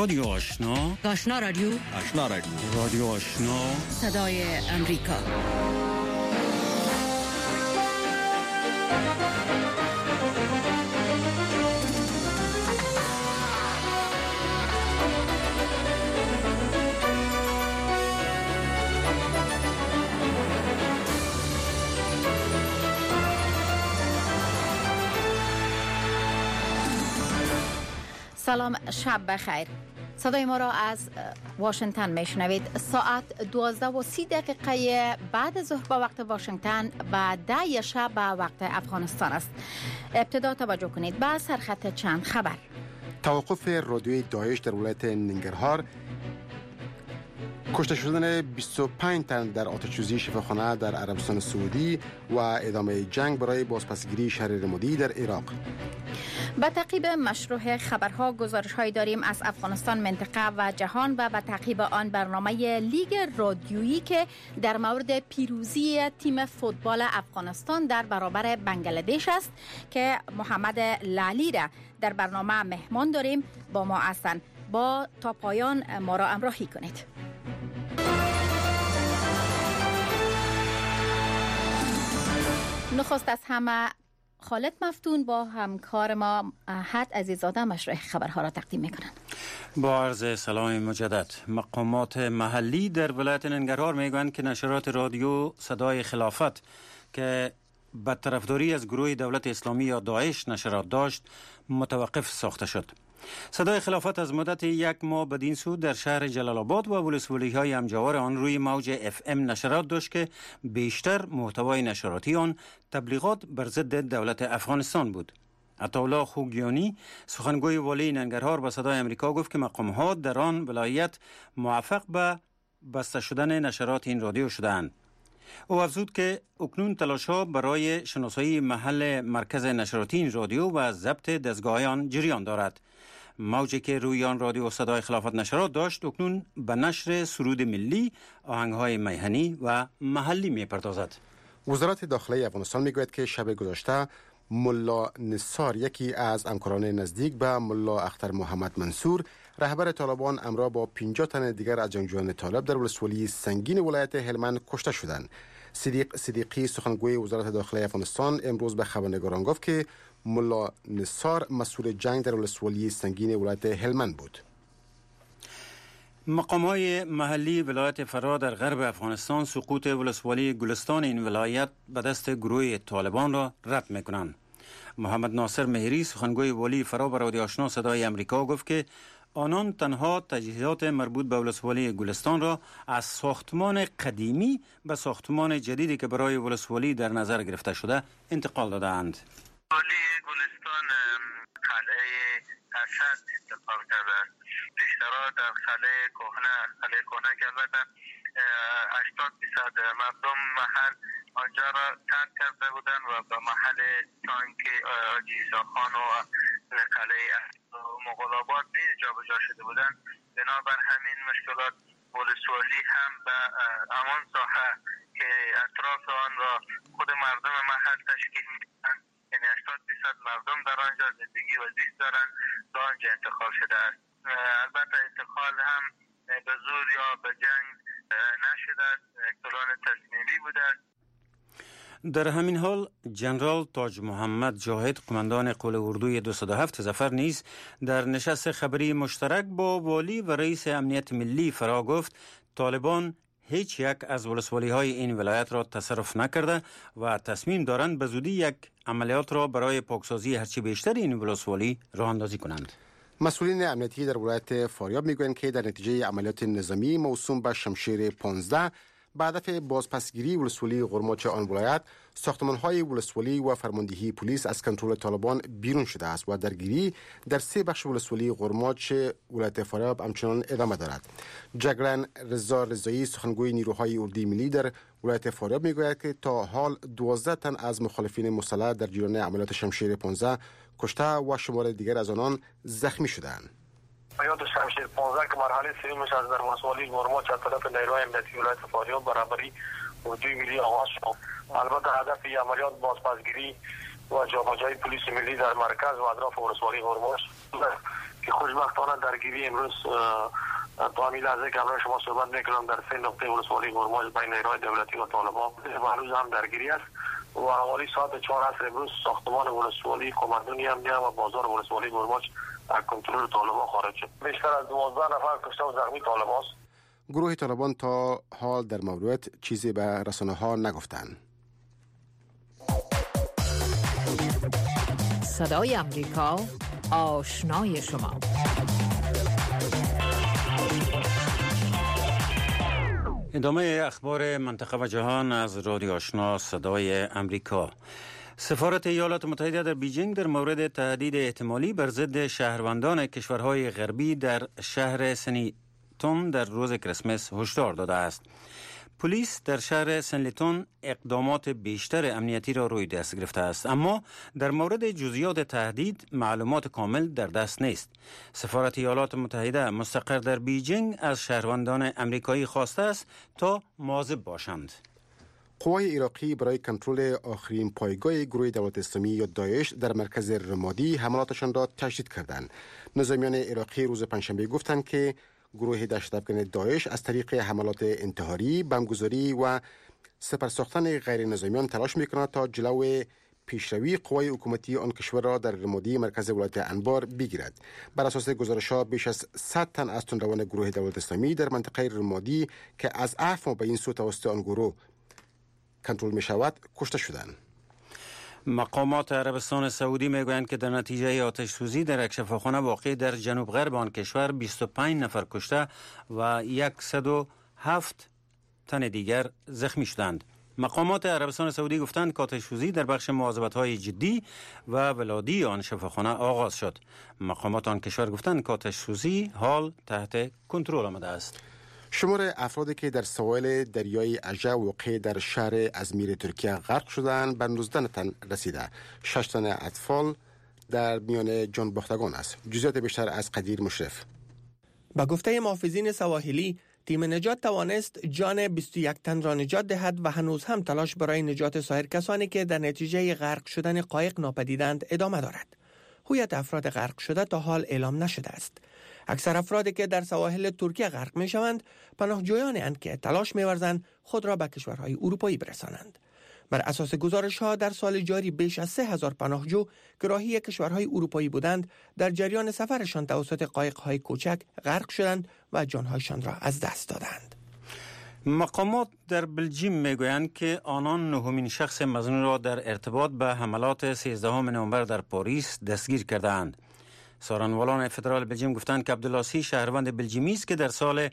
رادیو آشنا، آشنا رادیو، آشنا رادیو، رادیو آشنا، صدای امریکا. سلام، شب بخیر. صدای ما را از واشنگتن میشنوید. ساعت 12:30 بعد ظهر به وقت واشنگتن و 10 شب به وقت افغانستان است. ابتدا توجه کنید به سرخط چند خبر. توقف رادیوی داعش در ولایت ننگرهار، کشته شدن 25 تن در آتش‌سوزی شفاخانه در عربستان سعودی و ادامه جنگ برای بازپسگیری شهر رمادی در عراق. به تعقیب مشروع خبرها گزارش‌هایی داریم از افغانستان، منطقه و جهان و به تعقیب آن برنامه لیگ رادیویی که در مورد پیروزی تیم فوتبال افغانستان در برابر بنگلادش است که محمد لالی را در برنامه مهمان داریم. با ما هستند. با تا پایان ما را همراهی کنید. نخست از همه خالد مفتون با همکار ما احد عزیزاده مشروع خبرها را تقدیم میکنند. با عرض سلام مجدد. مقامات محلی در ولایت ننگرهار میگویند که نشرات رادیو صدای خلافت که به طرفداری از گروه دولت اسلامی یا داعش نشرات داشت متوقف ساخته شد. صدای خلافت از مدت 1 ماه بدین سو در شهر جلال آباد و ولسوالی‌های همجوار آن روی موج FM نشرات داشت که بیشتر محتوای نشراتی آن تبلیغات بر ضد دولت افغانستان بود. عطاالله خوگیانی سخنگوی والی ننگرهار به صدای امریکا گفت که مقامات در آن ولایت موفق به بسته شدن نشرات این رادیو شدند. او افزود که اکنون تلاش‌ها برای شناسایی محل مرکز نشراتی این رادیو و ضبط دستگاه آن جریان دارد. موجی که روی آن رادیو صدای خلافت نشرات داشت اکنون به نشر سرود ملی، آهنگ‌های میهنی و محلی می‌پردازد. وزارت داخلی افغانستان میگوید که شب گذشته ملا نصار، یکی از همکاران نزدیک به ملا اختر محمد منصور، رهبر طالبان، همراه با 50 تن دیگر از جنگجویان طالب در ولسوالی سنگین ولایت هلمند کشته شدند. صدیقی سخنگوی وزارت داخلی افغانستان امروز به خبرنگاران گفت که ملا نصار مسئول جنگ در ولسوالی سنگین ولایت هلمند بود. مقامات محلی ولایت فرا در غرب افغانستان سقوط ولسوالی گلستان این ولایت به دست گروه طالبان را رد می‌کنند. محمد ناصر مهری سخنگوی والی فرا به رادیو آشنا صدای امریکا گفت که آنان تنها تجهیزات مربوط به ولسوالی گلستان را از ساختمان قدیمی به ساختمان جدیدی که برای ولسوالی در نظر گرفته شده انتقال دادند. والی گلستان قلعه اسد انتقال کرده است. بیشترها در قلعه کهنه که البته 80% مردم محل آنجا را ترک کرده بودند و به محل تانک عیسی خان و قلعه مغول‌آباد جابجا شده بودند. بنابر همین مشکلات ولسوالی هم به همان ساحه که اطراف آن را خود مردم محل تشکیل می‌دهند، یعنی 80% مردم در آنجا زندگی و زیست دارند، به آنجا انتقال شده است. البته انتقال هم به زور یا به جنگ نشده است، اقتدار تصمیمی بوده است. در همین حال جنرال تاج محمد جاهد قماندان قوه اردوی 207 ظفر نیز در نشست خبری مشترک با والی و رئیس امنیت ملی فرا گفت طالبان هیچ یک از ولسوالی‌های این ولایت را تصرف نکرده و تصمیم دارند به زودی یک عملیات را برای پاکسازی هرچی بیشتر این ولسوالی راه اندازی کنند. مسئولین امنیتی در ولایت فاریاب میگویند که در نتیجه عملیات نظامی موسوم به شمشیر 15 به هدف بازپسگیری ولسوالی غرماچ آن ولایت، ساختمان‌های ولسوالی و فرماندهی پلیس از کنترل طالبان بیرون شده است و درگیری در 3 بخش ولسوالی غرماچ ولایت فاریاب همچنان ادامه دارد. جگرن رضا رضایی سخنگوی نیروهای اردوی ملی در ولایت فاریاب میگوید که تا حال 12 تن از مخالفین مسلح در جریان عملیات شمشیر 15 کشته و شمار دیگر از آنان زخمی شدند. عملیات شمشیر 15 که مرحله سومش از در ولسوالی غرماچ از طرف نیروهای امنیتی ولایت فاریاب برابری اردوی ملی آغاز شد. البته هدف این عملیات بازپسگیری و جابجایی پلیس ملی در مرکز و اطراف ولسوالی غرماچ که خوشبختانه درگیری امروز تا همین لحظه که برای شما صحبت میکنم در 3 نقطه ولسوالی هرمز بین نیروهای دولتی و طالبان هنوز هم درگیری است و حوالی ساعت 4 عصر امروز ساختمان ولسوالی قمردونی امنیه و بازار ولسوالی هرمز از کنترل طالبان خارج شد. بیشتر از 12 نفر کشته و زخمی طالبان است. گروه طالبان تا حال در مورد چیزی به رسانه‌ها نگفتند. صدای امریکا، آشنای شما. ادامه اخبار منطقه و جهان از رادیو آشنا صدای امریکا. سفارت ایالات متحده در بیجینگ در مورد تهدید احتمالی بر ضد شهروندان کشورهای غربی در شهر سنلیتون در روز کریسمس هشدار داده است. پلیس در شهر سنلیتون اقدامات بیشتر امنیتی را روی دست گرفته است، اما در مورد جزئیات تهدید معلومات کامل در دست نیست. سفارت ایالات متحده مستقر در بیجینگ از شهروندان امریکایی خواسته است تا مواظب باشند. قوای عراقی برای کنترل آخرین پایگاه گروه دولت اسلامی یا داعش در مرکز رمادی حملاتشان را تشدید کردند. نظامیان عراقی روز پنجشنبه گفتند که گروه دهشت‌افکن داعش از طریق حملات انتحاری، بمبگذاری و سپرساختن غیر نظامیان تلاش می‌کند تا جلو پیشروی قوای حکومتی آن کشور را در رمادی مرکز ولایت انبار بگیرد. بر اساس گزارش‌ها بیش از 100 تن از تندروان گروه دولت اسلامی در منطقه رمادی که از عفو ما به این سو توسط آن گروه کنترل می‌شود کشته شدند. مقامات عربستان سعودی میگویند که در نتیجه آتش سوزی در یک شفاخانه واقع در جنوب غرب آن کشور 25 نفر کشته و 107 تن دیگر زخمی شدند. مقامات عربستان سعودی گفتند که آتش سوزی در بخش مواظبت‌های جدی و ولادی آن شفاخانه آغاز شد. مقامات آن کشور گفتند که آتش سوزی حال تحت کنترل آمده است. شمار افرادی که در سواحل دریای اژه واقع در شهر ازمیر ترکیه غرق شدند به 19 تن رسیده. 6 تن اطفال در میان جان باختگان است. جزئیات بیشتر از قدیر مشرف. با گفته محافظین سواحلی، تیم نجات توانست جان 21 تن را نجات دهد و هنوز هم تلاش برای نجات سایر کسانی که در نتیجه غرق شدن قایق ناپدیدند ادامه دارد. هویت افراد غرق شده تا حال اعلام نشده است. اکثر افرادی که در سواحل ترکیه غرق می شوند پناهجویانی اند که تلاش می ورزند خود را به کشورهای اروپایی برسانند. بر اساس گزارش ها در سال جاری بیش از 3000 پناهجو که راهی کشورهای اروپایی بودند در جریان سفرشان توسط قایق‌های کوچک غرق شدند و جانهایشان را از دست دادند. مقامات در بلژیم میگویند که آنان نهمین شخص مظنون را در ارتباط به حملات 13 نوامبر در پاریس دستگیر کردند. سارنوالان فدرال بلژیم گفتند که عبدالعاصی شهروند بلژیمی است که در سال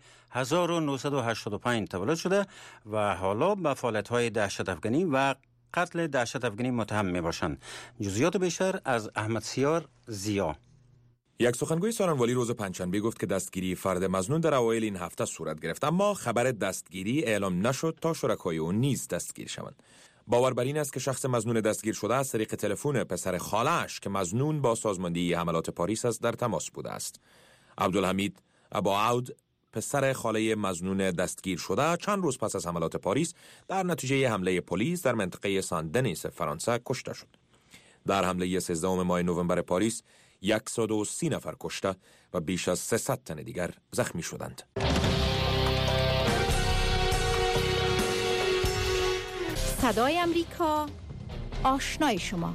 1985 تولد شده و حالا به فعالیت‌های دهشت افغانی و قتل دهشت افغانی متهم میباشند. جزئیات بیشتر از احمد سیار زیا. یک سخنگوی سارنوالی روز پنجشنبه گفت که دستگیری فرد مظنون در اوایل این هفته صورت گرفت، اما خبر دستگیری اعلام نشد تا شرکای او نیز دستگیر شوند. باور بر این است که شخص مظنون دستگیر شده از طریق تلفن پسر خاله‌اش که مظنون با سازماندهی حملات پاریس است در تماس بوده است. عبدالحمید ابوعود پسر خاله مظنون دستگیر شده چند روز پس از حملات پاریس در نتیجه حمله پلیس در منطقه سان دنیس فرانسه کشته شد. در حمله 13 ماه نوامبر پاریس 130 نفر کشته و بیش از 300 تن دیگر زخمی شدند. صدای امریکا، آشنای شما.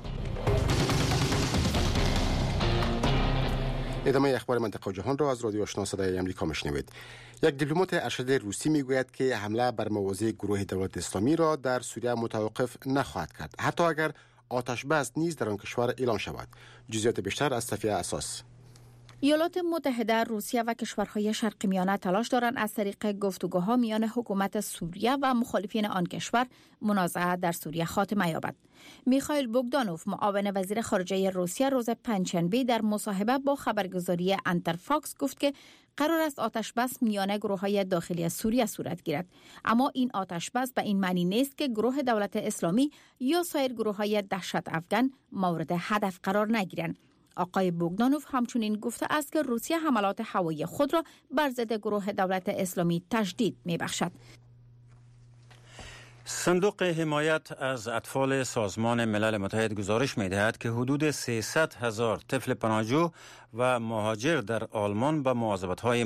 ادامه اخبار منطقه و جهان را از رادیو آشنا صدای امریکا میشنوید. یک دیپلمات ارشد روسی میگوید که حمله بر مواضع گروه دولت اسلامی را در سوریه متوقف نخواهد کرد، حتی اگر آتش بس نیز در آن کشور اعلام شود. جزئیات بیشتر از صفحه اساس. ایالات متحده، روسیه و کشورهای شرق میانه تلاش دارند از طریق گفتگوها میان حکومت سوریه و مخالفین آن کشور منازعه در سوریه خاتمه یابد. میخائیل بوگدانوف، معاون وزیر خارجه روسیه، روز پنجشنبه در مصاحبه با خبرگزاری انترفاکس گفت که قرار است آتش بس میان گروه‌های داخلی سوریه صورت گیرد، اما این آتش بس به این معنی نیست که گروه دولت اسلامی یا سایر گروه‌های دهشت افغان مورد هدف قرار نگیرند. آقای بوگدانوف همچنین گفته است که روسیه حملات هوایی خود را بر ضد گروه دولت اسلامی تجدید می‌بخشد. صندوق حمایت از اطفال سازمان ملل متحد گزارش می‌دهد که حدود 300,000 طفل پناهجو و مهاجر در آلمان به مواظبت‌های